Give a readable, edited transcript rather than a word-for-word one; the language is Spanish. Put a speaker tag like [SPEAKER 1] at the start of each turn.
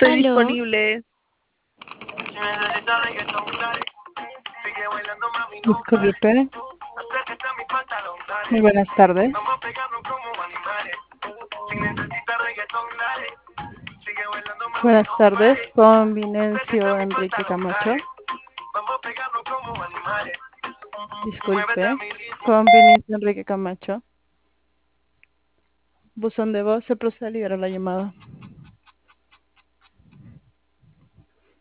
[SPEAKER 1] Estoy
[SPEAKER 2] Aló,
[SPEAKER 1] disponible.
[SPEAKER 3] Disculpe, muy buenas tardes. Buenas tardes, con Vinencio Enrique Camacho. Disculpe, con Vinencio Enrique Camacho. Buzón de voz, se procede a liberar la llamada.